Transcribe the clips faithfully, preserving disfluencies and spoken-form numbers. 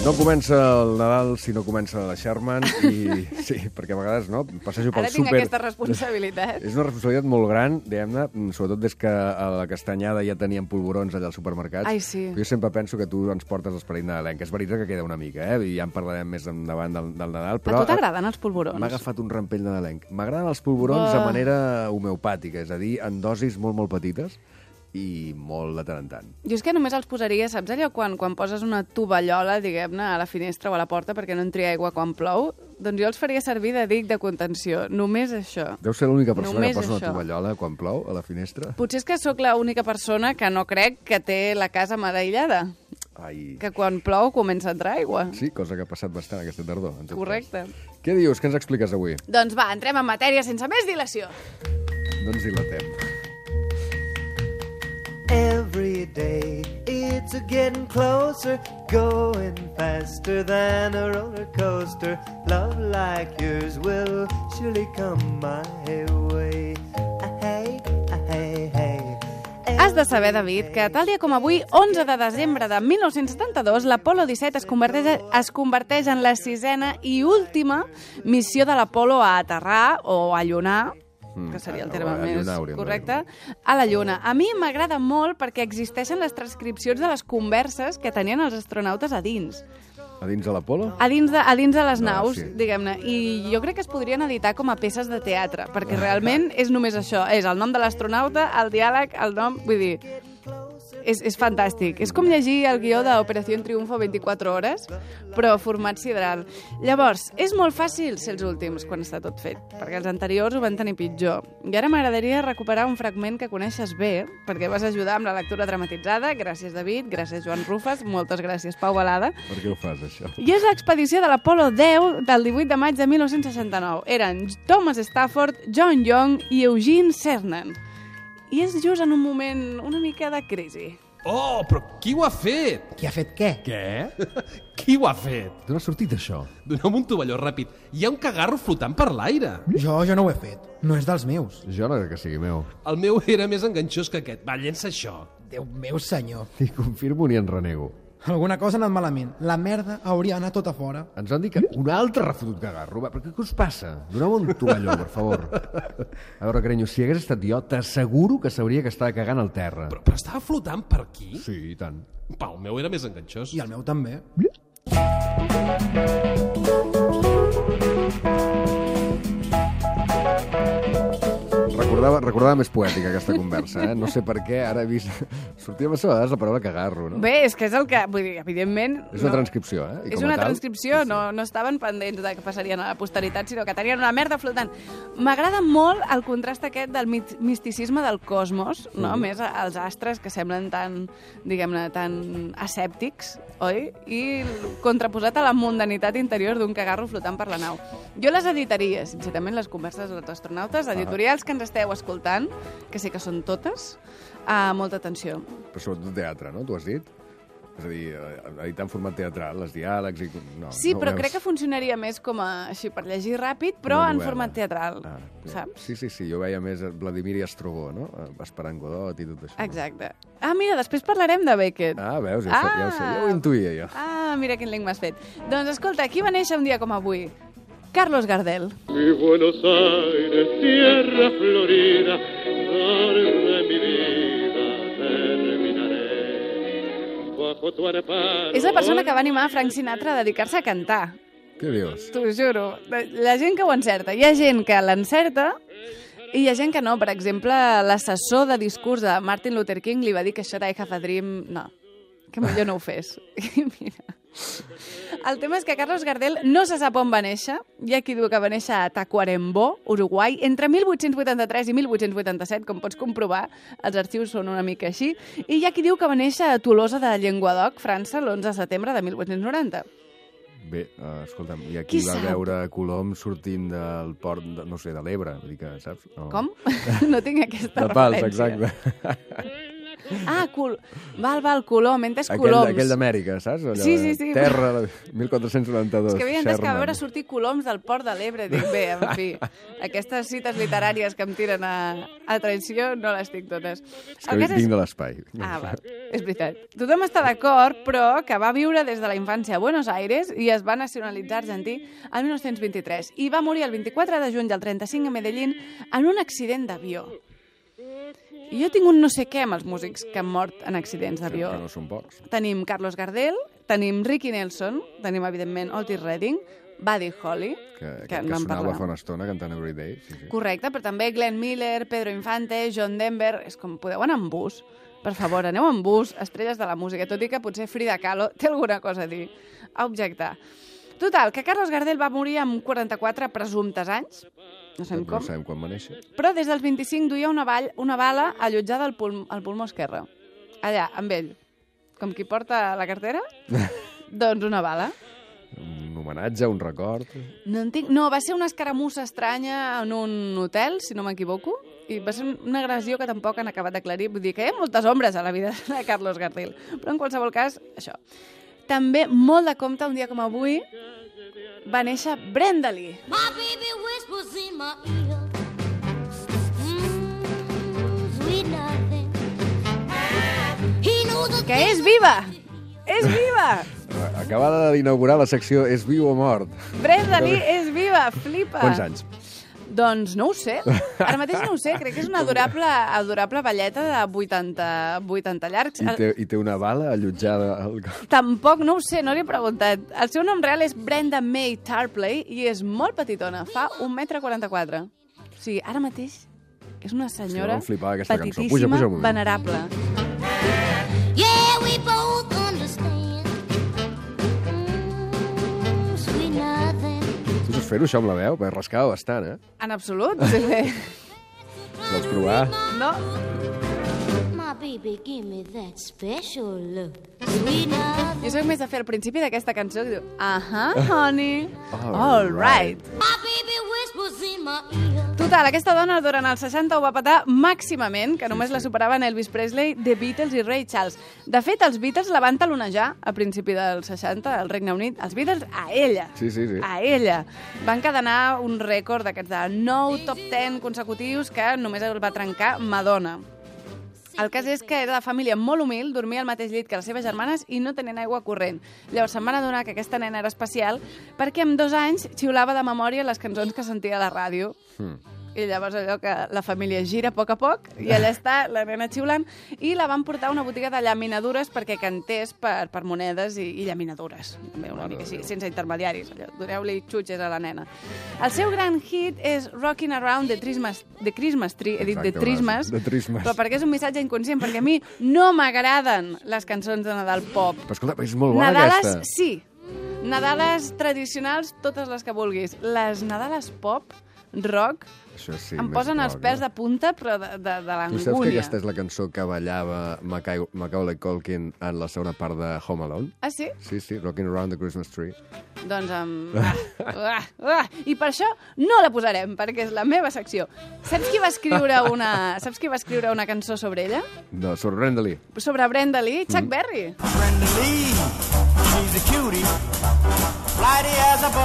No comença el Nadal si no comença la Sherman i sí, perquè a vegades no, passejo pel Ara tinc súper. aquesta responsabilitat. És una responsabilitat molt gran, diguem-ne, sobretot des que a la Castanyada ja teníem polvorons allà als supermercats. Ai, sí. Jo sempre penso que tu ens portes l'esperit nadalenc. És veritat que queda una mica, eh? I ja en parlarem més endavant del, del Nadal. Però a tu t'agraden els polvorons? M'ha agafat un rampell nadalenc. M'agraden els polvorons Oh. de manera homeopàtica, és a dir, en dosis molt, molt petites i molt de tant en tant. Jo és que només els posaria, saps allò, quan, quan poses una tovallola, diguem-ne, a la finestra o a la porta perquè no entri aigua quan plou? Doncs jo els faria servir de dic de contenció. Només això. Deu ser l'única persona Només que posa això. una tovallola quan plou a la finestra? Potser és que sóc l'única persona que no crec que té la casa mar aïllada. Ai. Que quan plou comença a entrar aigua. Sí, cosa que ha passat bastant aquesta tardor. En tot Correcte. cas. Què dius? Què ens expliques avui? Doncs va, entrem en matèria sense més dilació. No ens dilatem. Every day it's a getting closer, going faster than a roller coaster. Love like yours will surely come my way. Hey, hey, hey. Has de saber, David, que tal dia com avui, onze de desembre de mil nou-cents setanta-dos, l'Apolo disset es converteix, es converteix en la sisena i última missió de l'Apolo a aterrar o a llunar, que seria el terme a més llunar, hauríem de correcte, a la Lluna. A mi m'agrada molt perquè existeixen les transcripcions de les converses que tenien els astronautes a dins. A dins de l'Apolo? A dins de, a dins de les No, naus, sí. diguem-ne. I jo crec que es podrien editar com a peces de teatre, perquè realment és només això. És el nom de l'astronauta, el diàleg, el nom... Vull dir, és, és fantàstic. És com llegir el guió d'Operació Triunfo vint-i-quatre hores, però format sideral. Llavors, és molt fàcil ser els últims quan està tot fet, perquè els anteriors ho van tenir pitjor. I ara m'agradaria recuperar un fragment que coneixes bé, perquè vas ajudar amb la lectura dramatitzada. Gràcies, David. Gràcies, Joan Rufas. Moltes gràcies, Pau Balada. Per què ho fas, això? I és l'expedició de l'Apolo deu del divuit de maig de mil nou-cents seixanta-nou. Eren Thomas Stafford, John Young i Eugene Cernan. I és just en un moment una mica de crisi. Oh, però qui ho ha fet? Qui ha fet què? Què? Qui ho ha fet? D'on ha sortit, això? Dona'm un tovalló ràpid. Hi ha un cagarro flotant per l'aire. Jo, jo no ho he fet. No és dels meus. Jo no crec que sigui meu. El meu era més enganxós que aquest. Va, llença això. Déu meu senyor. Ni confirmo ni en renego. Alguna cosa ha anat malament. La merda hauria anat tota fora. Ens han dit que un altre refotut cagarro. Va, però què us passa? Doneu un tovalló, per favor. A veure, carinyo, si hagués estat jo, t'asseguro que sabria que estava cagant al terra. Però, però estava flotant per aquí? Sí, i tant. Pa, el meu era més enganxós. I el meu també. Recordava, recordava més poètica aquesta conversa, eh? No sé per què, ara he vist... Sortia massa vegades la paraula cagarro, no? Bé, és que és el que... Vull dir, evidentment... És una no. transcripció, eh? I És com a una tal, transcripció, sí, sí. no, no estaven pendents de que passarien a la posteritat, sinó que tenien una merda flotant. M'agrada molt el contrast aquest del mit- misticisme del cosmos, no? Mm. Més als astres que semblen tan, diguem-ne, tan escèptics, oi? I contraposat a la mundanitat interior d'un cagarro flotant per la nau. Jo les editaria, sincerament, les converses dels astronautes, editorials que ens esteu escoltant, que sé que són totes, a molta atenció. Però sobretot teatre, no? Tu has dit? És a dir, editar en format teatral, els diàlegs i... No, Sí, no però veus? crec que funcionaria més com a, així per llegir ràpid, però Una en novel·la. format teatral, Ah, saps? Sí, sí, sí, jo veia més Vladimir i Estrogó, no? Esperant Godot i tot això. Exacte. Ah, mira, després parlarem de Beckett. Ah, veus, ja, ah. ja ho sé, ja ho intuïa jo. Ah, mira quin link m'has fet. Doncs escolta, qui va néixer un dia com avui? Carlos Gardel. Mi Buenos Aires, tierra florida, flor de mi vida, terminaré bajo tu amparo. És la persona que va animar Frank Sinatra a dedicar-se a cantar. Què dius? T'ho juro. La gent que ho encerta. Hi ha gent que l'encerta i hi ha gent que no. Per exemple, l'assessor de discurs de Martin Luther King li va dir que això d'I Have a Dream... No, que millor no ho fes. Mira... El tema és que Carlos Gardel no se sap on va néixer. Hi ha qui diu que va néixer a Tacuarembó, Uruguai, entre mil vuit-cents vuitanta-tres i mil vuit-cents vuitanta-set, com pots comprovar, els arxius són una mica així. I hi ha qui diu que va néixer a Tolosa de Llenguadoc, França, l'onze de setembre de mil vuit-cents noranta. Bé, uh, escolta'm, i aquí Qui va sap? veure Colom sortint del port, de, no sé, de l'Ebre, vull dir que, saps? No. Com? No tinc aquesta De Pals, referència. exacte. Ah, cul... val, val, Colom, entes Aquell, Coloms. aquell d'Amèrica, saps? Allò, Sí, sí, sí. Terra, mil quatre-cents noranta-dos. És que havia entès que va Sherman. veure sortir Coloms del Port de l'Ebre. Dic, bé, en fi, aquestes cites literàries que em tiren a, a traïció no les tinc totes. És que vinc de l'espai. Ah, va, és veritat. Tothom està d'acord, però que va viure des de la infància a Buenos Aires i es va nacionalitzar argentí el dinou vint-i-tres i va morir el vint-i-quatre de juny del trenta-cinc a Medellín en un accident d'avió. I jo tinc un no sé què amb els músics que han mort en accidents d'avió. Que no són pocs. Tenim Carlos Gardel, tenim Ricky Nelson, tenim, evidentment, Otis Redding, Buddy Holly, Que, que, que que en vam sonava parlar. fa una estona cantant Every Day. Sí, sí. Correcte, però també Glenn Miller, Pedro Infante, John Denver... És com, podeu anar en bus? Per favor, aneu en bus, estrelles de la música, tot i que potser Frida Kahlo té alguna cosa a dir, a objectar. Total, que Carlos Gardel va morir amb quaranta-quatre presumptes anys, no sabem No com, sabem quan va néixer. però des dels vint-i-cinc duia una, vall, una bala allotjada al, pul al pulmó esquerre. Allà, amb ell. Com qui porta la cartera? Doncs una bala. Un homenatge, un record... No, en tinc... no, va ser una escaramussa estranya en un hotel, si no m'equivoco, i va ser una agressió que tampoc han acabat d'aclarir. Vull dir que hi ha moltes ombres a la vida de Carlos Gardel. Però en qualsevol cas, això. També, molt de compte, un dia com avui, va néixer Brenda Lee. My baby whispers in my ear. Mm, sweet nothing. He knows the Que és viva! És viva! Acabada d'inaugurar la secció És viu o mort. Brenda Lee és viva! Flipa! Quants anys? Doncs no ho sé. Ara mateix no ho sé. Crec que és una adorable, adorable balleta de vuitanta, vuitanta llargs. I té, I té una bala allotjada al... Tampoc, no ho sé, no li he preguntat. El seu nom real és Brenda May Tarpley i és molt petitona, fa un metre quaranta-quatre. O sigui, ara mateix és una senyora Sí, vam flipar aquesta cançó. petitíssima, Puja, puja un moment. venerable. Yeah, we both understand. Mm, sweet nothing. Tu saps fer-ho, això amb la veu? Perquè rascava bastant, eh? En absolut. Sí, sí. Vols provar? No? My baby, give me that special look. Sweet nothing. Jo soc més de fer al principi d'aquesta cançó que diu Aha, honey. All All right. My baby whispers in my ear. Total, aquesta dona durant els seixanta ho va petar màximament, que només la superaven Elvis Presley, The Beatles i Ray Charles. De fet, els Beatles la van talonejar a principi dels seixanta al Regne Unit. Els Beatles a ella. Sí, sí, sí. A ella. Van cadenar un rècord d'aquests de nou top ten consecutius que només el va trencar Madonna. El cas és que era de família molt humil, dormia al mateix llit que les seves germanes i no tenien aigua corrent. Llavors se'n van adonar que aquesta nena era especial perquè amb dos anys xiulava de memòria les cançons que sentia a la ràdio. Hmm. I llavors allò que la família gira a poc a poc i allà està la nena xiulant i la van portar a una botiga de llaminadures perquè cantés per, per monedes i, i llaminadures. També una mica així, sense intermediaris. Allò. Doneu-li xutxes a la nena. El seu gran hit és Rockin' Around the Christmas, the Christmas Tree. He dit Exacte, The Christmas, The Christmas. però perquè és un missatge inconscient, perquè a mi no m'agraden les cançons de Nadal pop. Però escolta, és molt bona Nadales, aquesta. sí. Nadales tradicionals, totes les que vulguis. Les Nadales pop, rock, Això sí, em més posen els rock, pèls no? de punta, però de, de, de Tu saps que l'angúnia. aquesta és la cançó que ballava Maca- Macaulay Culkin en la segona part de Home Alone? Ah, sí? Sí, sí, Rockin' Around the Christmas Tree. Doncs amb... Ah, ah, ah. I per això no la posarem, perquè és la meva secció. Saps qui va escriure una, saps qui va escriure una cançó sobre ella? No, sobre Brenda Lee. Sobre Brenda Lee? Chuck Berry. Brenda Lee, she's a cutie, flighty as a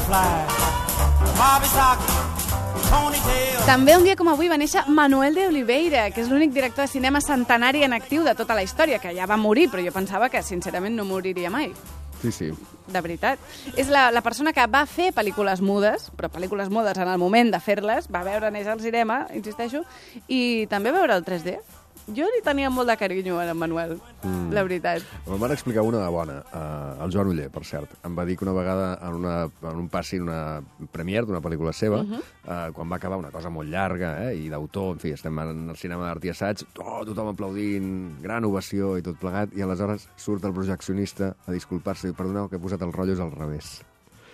butterfly. Bobby sock, ponytail. També un dia com avui va néixer Manuel de Oliveira, que és l'únic director de cinema centenari en actiu de tota la història, que ja va morir, però jo pensava que sincerament no moriria mai. Sí, sí. De veritat. És la, la persona que va fer pel·lícules mudes, però pel·lícules mudes en el moment de fer-les, va veure néixer al cinema, insisteixo, i també veure el tres D. Jo li tenia molt de carinyo a en Manuel, mm. la veritat. Em van explicar una de bona, uh, el Joan Uller, per cert. Em va dir que una vegada en, una, en un passi, en una premiere d'una pel·lícula seva, uh -huh. uh, quan va acabar una cosa molt llarga eh, i d'autor, en fi, estem en el cinema d'art i assaig, oh, tothom aplaudint, gran ovació i tot plegat, i aleshores surt el projeccionista a disculpar-se i perdoneu que he posat els rotllos al revés.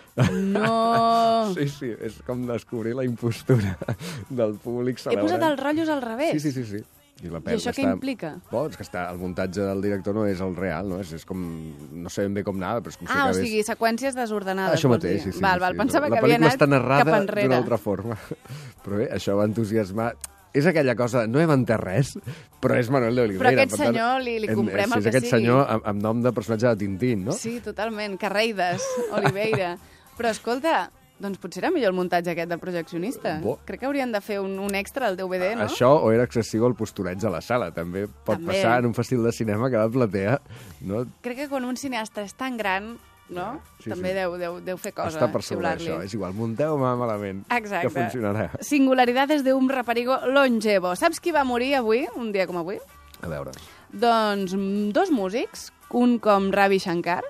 No! Sí, sí, és com descobrir la impostura del públic He celebrant. posat els rotllos al revés. Sí, sí, sí, sí. I, la I això què implica? Bon, és que està, el muntatge del director no és el real, no? És, és com... No sé ben bé com anava, però és com si Ah, o acabés... sigui, seqüències desordenades. Això vols mateix, dir. sí, sí. Val, sí, val, sí. pensava la que havia pel·lícula anat està narrada cap enrere. d'una altra forma. Però bé, això va entusiasmar és aquella cosa, no hem entès res, però és Manuel de Oliveira. Però aquest per tant, senyor li, li comprem en, el és que aquest sigui. senyor amb, amb nom de personatge de Tintín, no? Sí, totalment. Carreides, Oliveira. Però escolta, doncs potser era millor el muntatge aquest de projeccionista. Bo. Crec que haurien de fer un, un extra al D V D, no? Això o era excessiu el postureig a la sala. També pot També. passar en un festival de cinema que la platea... No? Crec que quan un cineasta és tan gran, no? Sí, També sí. Deu, deu, deu fer cosa, Està per sobre xiular-li. això. És igual, munteu-me malament, Exacte. que funcionarà. Singularidades de un raparigo longevo. Saps qui va morir avui, un dia com avui? A veure. Doncs mm, dos músics, un com Ravi Shankar.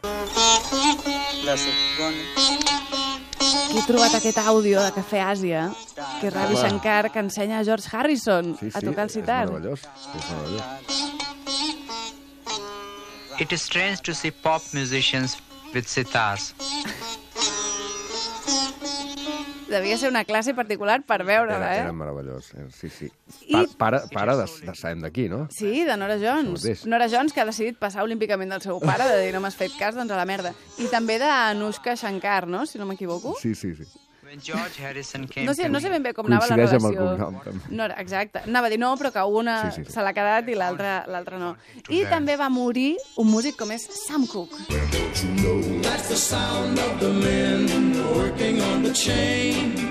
Qui ha trobat aquest àudio de Cafè Àsia, que és Ravi Home. Shankar, que ensenya a George Harrison Sí, sí, a tocar el és sitar. meravellós. És meravellós. It is strange to see pop musicians with sitars. Devia ser una classe particular per veure-la, Era, era eh? meravellós. eh, Sí, sí. I- Pa, para para de, de Saem d'aquí, no? Sí, de Nora Jones. Això mateix. Nora Jones, que ha decidit passar olímpicament del seu pare, de dir no m'has fet cas, doncs a la merda. I també d'Anushka Shankar, no?, si no m'equivoco. Sí, sí, sí. When George Harrison came No sé, to no me, sé ben bé com anava la Coincideix amb el relació. cognom, també. No, exacte. Anava a dir no, però que una Sí, sí, sí. se l'ha quedat i l'altra l'altra no. I també va morir un músic com és Sam Cooke. That's the sound of the men working on the chain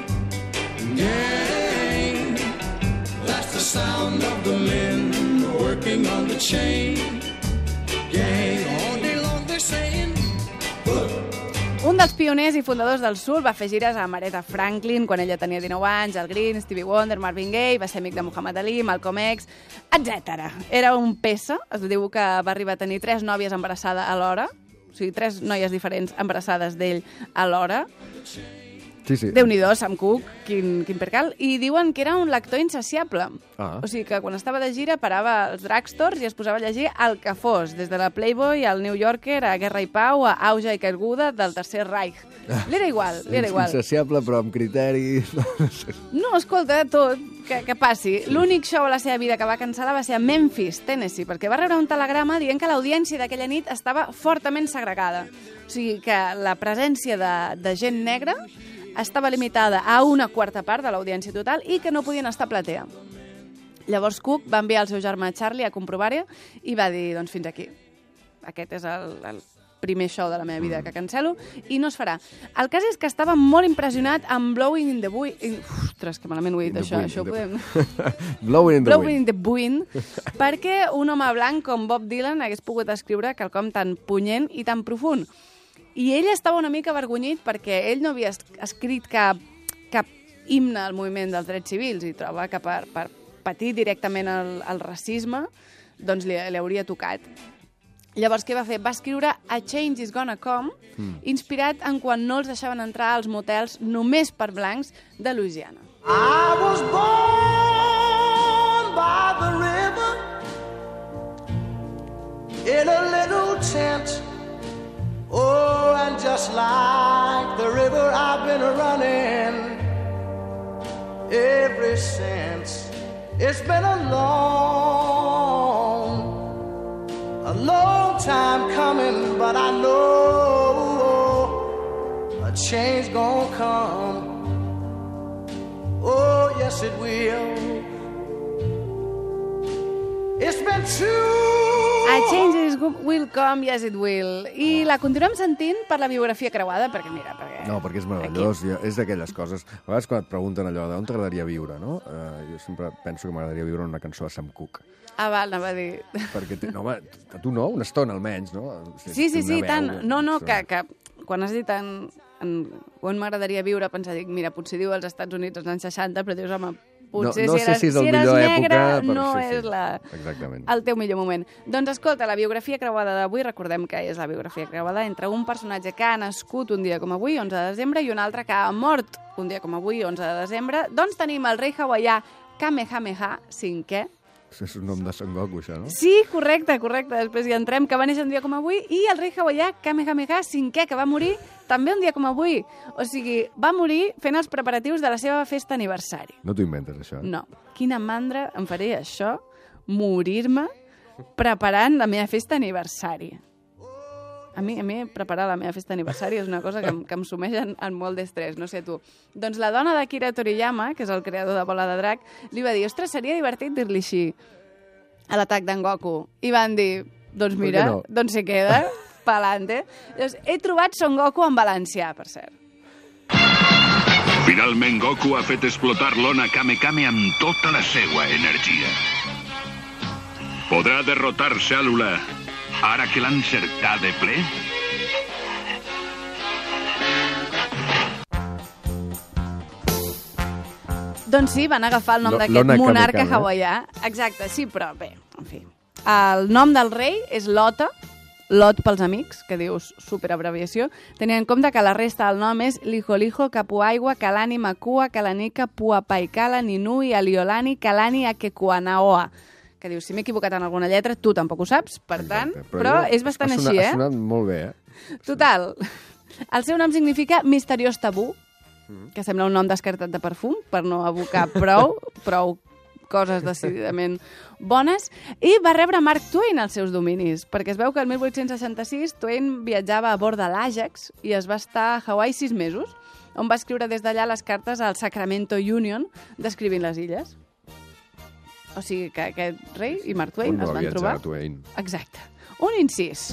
gang. That's the sound of the men working on the chain gang. All day long they're saying, Un dels pioners i fundadors del soul va fer gires amb Aretha Franklin quan ella tenia dinou anys, Al Green, Stevie Wonder, Marvin Gaye, va ser amic de Muhammad Ali, Malcolm X, etcètera. Era un peça, es diu que va arribar a tenir tres nòvies embarassades alhora, o sigui, tres noies diferents embarassades d'ell alhora. Sí, sí. Déu-n'hi-do, Sam Cooke, quin, quin percal. I diuen que era un lector insaciable. Ah. O sigui que quan estava de gira parava als drugstores i es posava a llegir el que fos, des de la Playboy al New Yorker, a Guerra i Pau, a Auja i Caiguda del Tercer Reich. Li era igual, li era igual. Insaciable, però amb criteri... No, escolta, tot, que, que passi. L'únic show a la seva vida que va cancel·lar va ser a Memphis, Tennessee, perquè va rebre un telegrama dient que l'audiència d'aquella nit estava fortament segregada. O sigui que la presència de, de gent negra estava limitada a una quarta part de l'audiència total i que no podien estar a platea. Llavors Cook va enviar el seu germà Charlie a comprovar-ho i va dir, doncs fins aquí. Aquest és el, el primer show de la meva vida que cancelo i no es farà. El cas és que estava molt impressionat amb Blowing in the Wind. Ostres, que malament ho he dit, In the això. wind, això ho in the- podem... Blowing in the Blowing wind. in the Wind, perquè un home blanc com Bob Dylan hagués pogut escriure quelcom tan punyent i tan profund. I ell estava una mica avergonyit perquè ell no havia es- escrit cap, cap himne al moviment dels drets civils i troba que per, per patir directament el, el racisme doncs li, li hauria tocat. Llavors, què va fer? Va escriure A Change is Gonna Come, mm. inspirat en quan no els deixaven entrar als motels només per blancs de Louisiana. I was born by the river in a little tent. Oh, and just like the river I've been running ever since. It's been a long, a long time coming, but I know a change gonna come. Oh, yes it will. It's been too... A Change is Will Come, Yes It Will. I la continuem sentint per la biografia creuada, perquè mira, perquè... No, perquè és meravellós, i és d'aquelles coses... A vegades quan et pregunten allò d'on t'agradaria viure, no? Uh, jo sempre penso que m'agradaria viure en una cançó de Sam Cooke. Ah, val, anava a dir... Perquè, té, no, home, a tu no, una estona almenys, no? Sí, sí, Té sí, una tant. veu, No, no, doncs, que, que quan has dit en, en on m'agradaria viure, pensar, dic, mira, potser diu als Estats Units als anys seixanta, però dius, home, potser no, no si sé eres, si és el si eres millor negre, època, però no sí, sí, és la, exactament. el teu millor moment. Doncs escolta, la biografia creuada d'avui, recordem que és la biografia creuada entre un personatge que ha nascut un dia com avui, onze de desembre, i un altre que ha mort un dia com avui, onze de desembre. Doncs tenim el rei hawaià Kamehameha cinquè. És un nom de Son Goku, això, no? Sí, correcte, correcte. Després hi entrem, que va néixer un dia com avui, i el rei hawaià Kamehameha cinquè, que va morir també un dia com avui. O sigui, va morir fent els preparatius de la seva festa aniversari. No t'ho inventes, això? No. Quina mandra em faré això, morir-me preparant la meva festa aniversari. A mi, a mi preparar la meva festa d'aniversari és una cosa que, em- que em sumeix en, en molt d'estrès, no sé tu. Doncs la dona d'Akira Toriyama, que és el creador de Bola de Drac, li va dir, ostres, seria divertit dir-li així a l'atac d'en Goku. I van dir, doncs mira, no? doncs se queda, pa'lante. Llavors, he trobat Son Goku en valencià, per cert. Finalment Goku ha fet explotar l'ona Kame Kame amb tota la seua energia. Podrà derrotar Cèl·lula ara que l'ha encertat de ple? Doncs sí, van agafar el nom Lo- d'aquest l'Ona Kame monarca Kame. hawaià. Exacte, sí, però bé, en fi. El nom del rei és Lota, Lot pels amics, que dius superabreviació, tenint en compte que la resta del nom és Lijolijo, Capuaigua, Kalani, Makua, Kalanika, Puapaikala, Ninui, Aliolani, Kalani, Akekuanaoa. Que dius, si m'he equivocat en alguna lletra, tu tampoc ho saps, per tant, Exacte, però, jo- és bastant ha sonat, així, eh? Ha sonat molt bé, eh? Total, el seu nom significa misteriós tabú, que sembla un nom descartat de perfum, per no abocar prou, prou coses decididament bones, i va rebre Mark Twain als seus dominis, perquè es veu que el mil vuit-cents seixanta-sis Twain viatjava a bord de l'Ajax i es va estar a Hawaii sis mesos, on va escriure des d'allà les cartes al Sacramento Union descrivint les illes. O sigui que aquest rei i Mark Twain On no es va van viatjar trobar... Twain? Exacte. Un incís.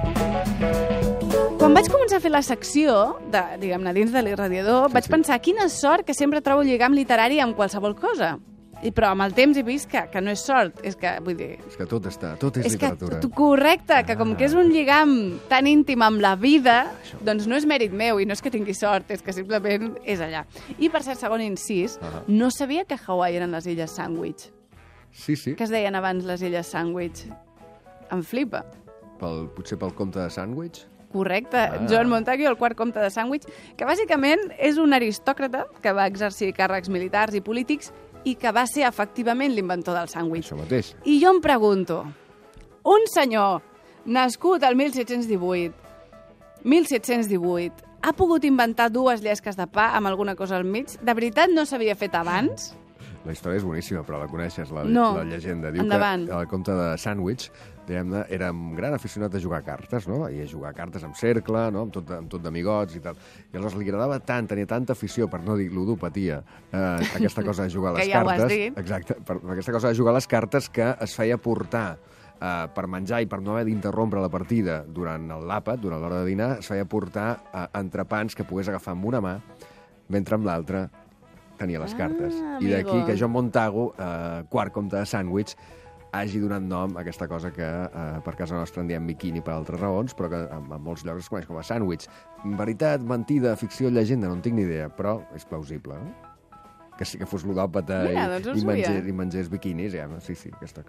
Quan vaig començar a fer la secció, de, diguem-ne, dins de l'irradiador, sí, vaig sí. pensar, quina sort que sempre trobo lligam literari amb qualsevol cosa. I, però amb el temps he vist que, que no és sort, és que, vull dir... És que tot està, tot és, És que, literatura. tu- correcte, que com que és un lligam tan íntim amb la vida, doncs no és mèrit meu i no és que tingui sort, és que simplement és allà. I per cert, segon incís, Ah. no sabia que Hawaii eren les illes Sandwich, Sí, sí, que es deien abans les illes Sandwich. Em flipa. pel, potser pel comte de Sandwich. Correcte, Ah. John Montagu, el quart comte de Sandwich, que bàsicament és un aristòcrata que va exercir càrrecs militars i polítics i que va ser efectivament l'inventor del sàndwich. Això mateix. I jo em pregunto, un senyor nascut al disset divuit, disset divuit, ha pogut inventar dues llesques de pa amb alguna cosa al mig? De veritat no s'havia fet abans? La història és boníssima, però la coneixes, la, No. la llegenda. Diu Endavant. que el comte de Sandwich, diguem-ne, era un gran aficionat a jugar a cartes, no? I a jugar a cartes amb cercle, no? Amb tot, amb tot d'amigots i tal. I aleshores li agradava tant, tenia tanta afició, per no dir ludopatia, eh, aquesta cosa de jugar a les Que ja ho has cartes. dit. Exacte, per, per aquesta cosa de jugar a les cartes que es feia portar eh, per menjar i per no haver d'interrompre la partida durant l'àpat, durant l'hora de dinar, es feia portar eh, entrepans que pogués agafar amb una mà, mentre amb l'altra tenia les Ah, cartes. I d'aquí amigo. que John Montagu, eh, quart comte de Sandwich, hagi donat nom a aquesta cosa que eh, per casa nostra en diem biquini per altres raons, però que en, en molts llocs es coneix com a sàndwich. Veritat, mentida, ficció, llegenda, no en tinc ni idea, però és plausible, no? Que sí que fos ludòpata Mira, i, doncs ho i, sabia. mengés, i mengés biquinis, ja, sí, sí, aquesta...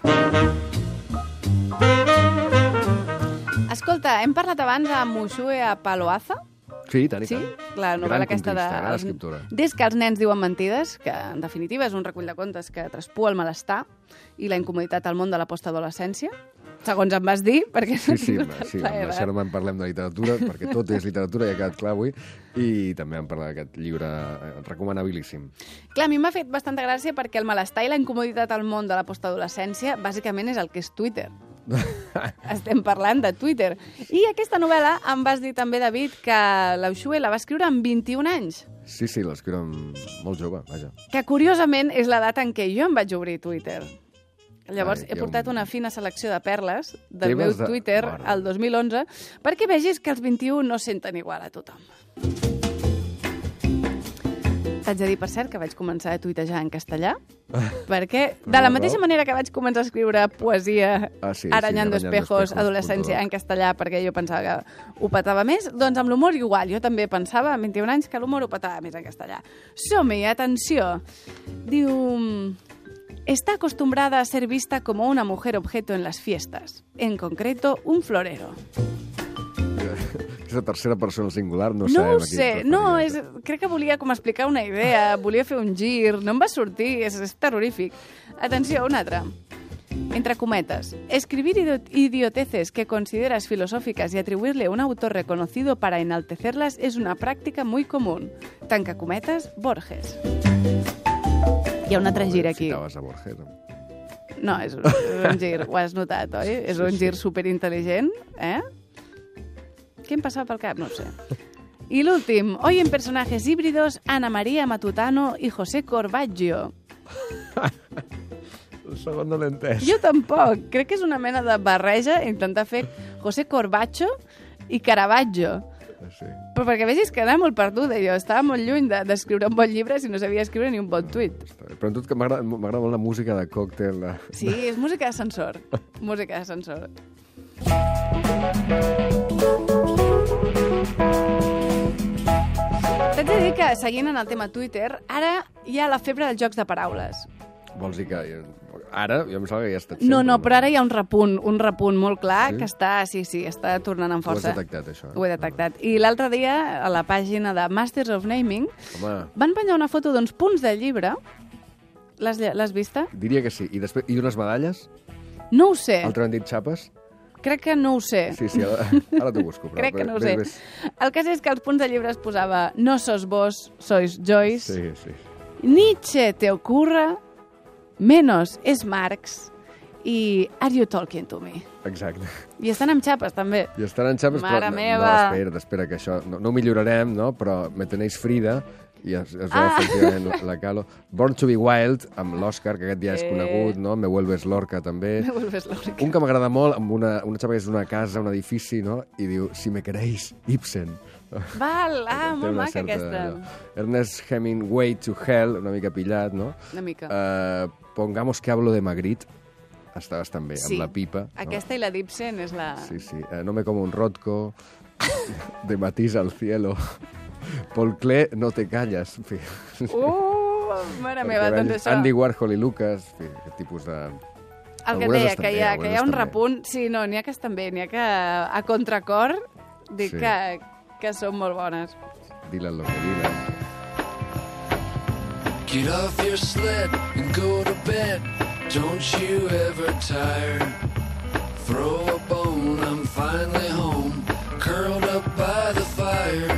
Escolta, hem parlat abans amb Ushue Paloaza, Sí, tant i sí? tant. La novel·la Gran aquesta de... context, gran els- escriptora. Des que els nens diuen mentides, que en definitiva és un recull de contes que traspua el malestar i la incomoditat al món de la postadolescència, segons em vas dir, perquè Sí, sí, no sí, tinc el amb plaer la de- Sherman en parlem de literatura, perquè tot és literatura, ja ha quedat clar avui, i també vam parlar d'aquest llibre eh, recomanabilíssim. Clar, a mi m'ha fet bastanta gràcia perquè el malestar i la incomoditat al món de la postadolescència bàsicament és el que és Twitter. Estem parlant de Twitter. I aquesta novel·la em vas dir també, David, que l'Ushue la va escriure amb vint-i-un anys, Sí, sí, l'escriu molt jove, vaja. que curiosament és l'edat en què jo em vaig obrir Twitter. Llavors, Ai, he jo- portat una fina selecció de perles del Temes meu de- Twitter Mare. al dos mil onze perquè vegis que els vint-i-un no senten igual a tothom. T'haig de dir, per cert, que vaig començar a tuitejar en castellà, perquè de la no, mateixa no. manera que vaig començar a escriure poesia Ah, sí, sí, Arañando Arañando espejos, espejos, adolescència punto en castellà, perquè jo pensava que ho petava més, doncs amb l'humor igual. Jo també pensava, amb vint-i-un anys, que l'humor ho petava més en castellà. Som-hi, atenció. Diu... Está acostumbrada a ser vista como una mujer objeto en las fiestas, en concreto, un florero. És la tercera persona singular, no, No sabem ho a qui sé, ens no, referim. és, crec que volia com explicar una idea, volia fer un gir, no em va sortir, és, és terrorífic. Atenció, un altre. Entre cometas, escribir idio- idioteces que consideras filosóficas y atribuirle a un autor reconocido para enaltecerlas es una práctica muy común. Tanca cometes, Borges. Hi ha un altre gir aquí. Citaves a Borges. No, és un, és un gir, ho has notat, oi? És un Sí, sí. gir superintel·ligent, eh? Què em passava pel cap? No ho sé. I l'últim, hoy en personajes híbridos, Ana María Matutano i José Corbaggio. El segon no l'he entès. Jo tampoc. Crec que és una mena de barreja intentar fer José Corbacho i Caravaggio. Sí. Però perquè vegis que anava molt perduda. Jo estava molt lluny d'escriure un bon llibre si no sabia escriure ni un bon tuit. Però en tot que m'agrada molt la música de còctel. La... Sí, és música d'ascensor. Música d'ascensor. T'haig de dir que, seguint en el tema Twitter, ara hi ha la febre dels jocs de paraules. Vols dir que... Ara, jo em sembla que ja ha estat sempre. No, no, però ara hi ha un repunt, un repunt molt clar Sí? que està, sí, sí, està tornant amb força. Ho has detectat, això? Ho he detectat. I l'altre dia, a la pàgina de Masters of Naming, Home, van penjar una foto d'uns punts de llibre. L'has lle- l'has vista? diria que sí. I després, i unes medalles? No ho sé. Altre han dit xapes? Crec que no ho sé. Sí, sí, ara, ara t'ho busco. Però, Crec que no ho ves, sé. ves. El cas és que als punts de llibre es posava no sos vos, sois Joyce. Sí, sí. Nietzsche te ocurra, menos es Marx i are you talking to me? Exacte. I estan amb xapes, també. I estan en xapes, Mare però... no- meva. No, espera, espera, que això... No, no ho millorarem, no? Però me tenéis Frida, i es, es veu Ah. efectivament la, la Calo. Born to be Wild, amb l'Òscar, que aquest dia és Eh. conegut, no? Me vuelves Lorca, també. Me vuelves loca. Un que m'agrada molt, amb una, una xapa que és una casa, un edifici, no? I diu, si me queréis, Ibsen. Val, ah, Té molt una maca certa- aquesta. allò. Ernest Hemingway to Hell, una mica pillat, no? Una mica. Uh, pongamos que hablo de Magritte, està bastant bé, Sí. amb la pipa. Aquesta i la d'Ibsen és la... No? Sí, sí. Uh, no me como un rotco, de Matís al cielo, Paul Klee, no te calles. En fi. Uh, mare Perquè meva, veig doncs això... Andy Warhol i Lucas, en fi, aquest tipus de... El que Algunes deia, estan que bé, hi ha, que algunes hi ha un estan bé. repunt... Sí, no, n'hi ha que estan bé, n'hi ha que a contracor dic Sí. que, que són molt bones. Dylan lo que Dylan. Get off your sled and go to bed. Don't you ever tire. Throw a bone, I'm finally home. Curled up by the fire.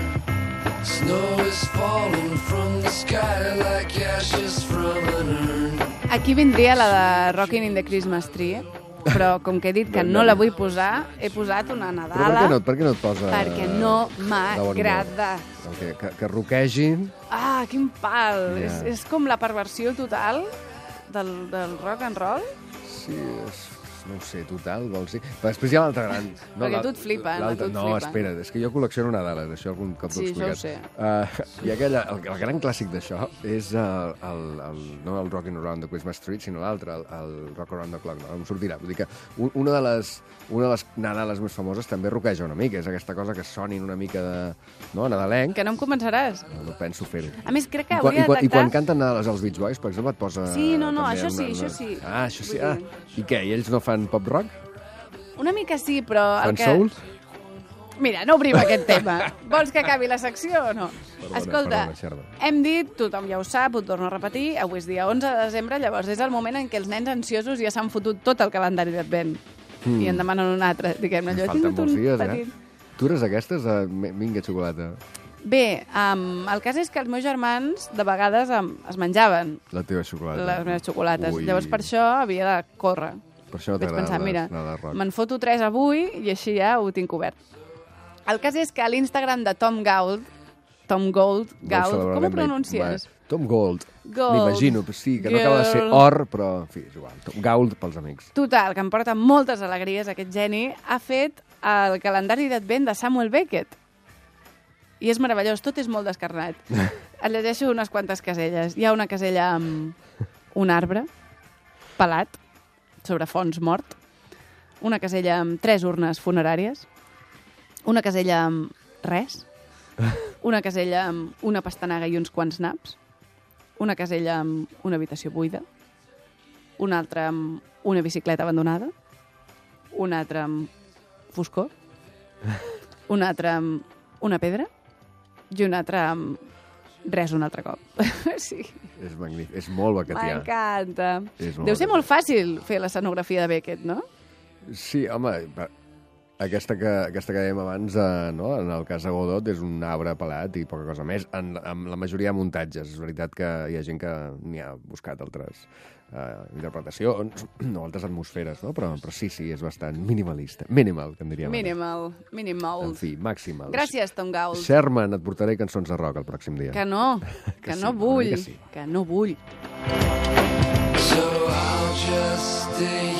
Snow is falling from the sky like ashes from an urn. Aquí vindria la de Rockin' in the Christmas Tree, però com que he dit que no la vull posar, he posat una Però per Nadala què no, per què no et posa... perquè no de bon humor? m'agrada. El Que, que, que roquegin... Ah, quin pal! Ja. És, és com la perversió total del, del rock and roll. Sí, és, no ho sé, total, vols dir... Però després hi ha l'altre gran... Perquè a tu et flipen, a l'altre- tu et No, flipen. espera, és que jo col·lecciono Nadales, això algun cop t'ho he Sí, això ho explicat. Uh, I aquella, el, el gran clàssic d'això és uh, el, el, no el Rockin' Around the Christmas Tree, sinó l'altre, el, el Rock Around the Clock, no, em sortirà. Vull dir que un, una, de les, una de les Nadales més famoses també roqueja una mica, és aquesta cosa que sonin una mica de... No, nadalenc. Que no em convenceràs. No, no penso fer-ho. A més, crec que I quan, hauria i, quan, de I quan tractar... canten Nadales als Beach Boys, per exemple, et posa... Sí, no, no, també això sí, una, això sí. Ah, això sí. Vull Ah. dir- I què, i ells no fan pop-rock? Una mica sí, però... el Fan que... soul? Mira, no obrim aquest tema. Vols que acabi la secció o no? Perdona, Escolta, perdona, Xerda. hem dit, tothom ja ho sap, ho torno a repetir, avui és dia onze de desembre, llavors és el moment en què els nens ansiosos ja s'han fotut tot el calendari d'advent. Mm. I en demanen un altre, diguem-ne. Jo he Falten tingut molts un dies, petit... eh? Tu eres d'aquestes de mi- minga xocolata? Bé, um, el cas és que els meus germans de vegades um, es menjaven La teva xocolata. les meves xocolates. Ui. Llavors per això havia de córrer. Per això no Vaig t'agrada pensar, mira, Nadal rock. me'n foto tres avui i així ja ho tinc cobert. El cas és que a l'Instagram de Tom Gould, Tom Gold, Vols Gould, celebrar com ho l'M- pronuncies? Va, Tom Gold. Gold. M'imagino, però sí, que no acaba de ser Girl. or, però, en fi, és igual. Tom Gold pels amics. Total, que em porta moltes alegries aquest geni, ha fet el calendari d'advent de Samuel Beckett. I és meravellós, tot és molt descarnat. Et llegeixo unes quantes caselles. Hi ha una casella amb un arbre pelat sobre fons mort, una casella amb tres urnes funeràries, una casella amb res, una casella amb una pastanaga i uns quants naps, una casella amb una habitació buida, una altra amb una bicicleta abandonada, una altra amb foscor, una altra amb una pedra i una altra amb res un altre cop. Sí, És magnífic, és molt becatià. m'encanta. És molt Deu ser becatià. molt fàcil fer l'escenografia de Beckett, no? Sí, home, va- Aquesta que, aquesta que dèiem abans, eh, no? En el cas de Godot, és un arbre pelat i poca cosa més. En, en la majoria de muntatges. És veritat que hi ha gent que n'hi ha buscat altres eh, interpretacions, no, altres atmosferes, no? Però, però sí, sí, és bastant minimalista. Minimal, que en diríem. Minimal, minimal. En fi, maximal. Gràcies, Tom Gaul. Sherman, et portaré cançons de rock el pròxim dia. Que no, que, que no sí, vull. Que, sí. que no vull. So I'll just stay